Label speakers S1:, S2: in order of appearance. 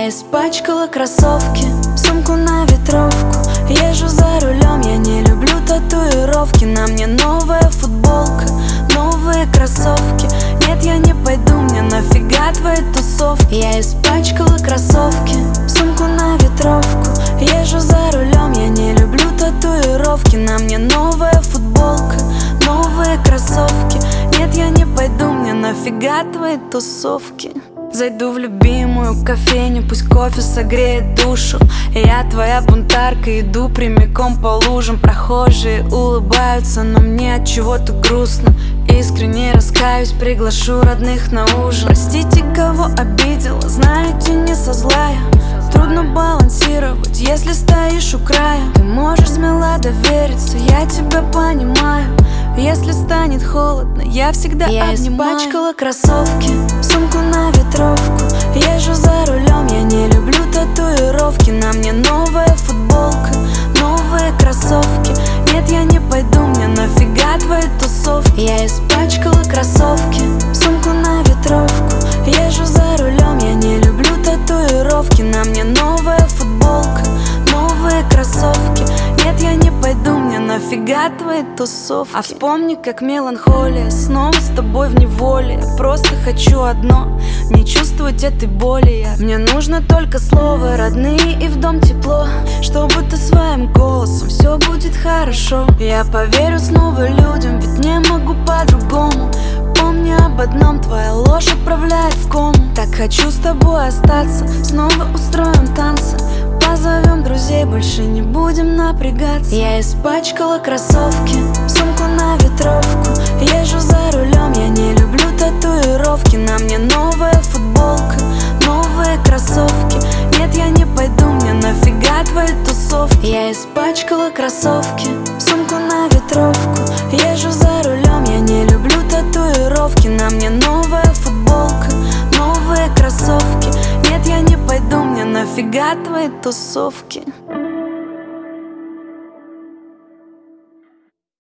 S1: Я испачкала кроссовки, сумку на ветровку. Езжу за рулем, я не люблю татуировки. На мне новая футболка, новые кроссовки. Нет, я не пойду, мне нафига твои тусовки. Я испачкала кроссовки, сумку на ветровку. Езжу за рулем, я не люблю татуировки. На мне новая футболка, новые кроссовки. Нет, я не пойду, мне нафига твои тусовки. Зайду в любимую кофейню, пусть кофе согреет душу. Я твоя бунтарка, иду прямиком по лужам. Прохожие улыбаются, но мне от чего-то грустно. Искренне раскаюсь, приглашу родных на ужин. Простите, кого обидела, знаете, не со зла я. Трудно балансировать, если стоишь у края. Ты можешь смело довериться, я тебя понимаю. Если станет холодно, я всегда обнимаю. Я испачкала кроссовки, сумку на ветровку. Езжу за рулем, я не люблю татуировки. На мне новая футболка, новые кроссовки. Нет, я не пойду, мне нафига твои тусовки. Я испачкала кроссовки, сумку на ветровку. Езжу за рулем, я не люблю татуировки. На мне новая футболка, новые кроссовки. Нет, я не пойду, мне нафига твои тусовки. А вспомни, как меланхолия снова с тобой в неволе. Я просто хочу одно, не чувствовать этой боли. Мне нужно только слово, родные и в дом тепло. Чтобы ты своим голосом, все будет хорошо. Я поверю снова людям, ведь не могу по-другому. Помни об одном, твоя ложь отправляет в кому. Так хочу с тобой остаться, снова устроим танцы. Позовем друзей, больше не будем напрягаться. Я испачкала кроссовки, сумку на ветровку. Езжу за рулем, я не люблю татуировки. На мне новая футболка, новые кроссовки. Нет, я не пойду, мне нафига твои тусовки. Я испачкала кроссовки, сумку на ветровку. Езжу за рулем, я не люблю татуировки. На мне новая футболка, новые кроссовки. Нет, я не пойду, мне нафига твои тусовки.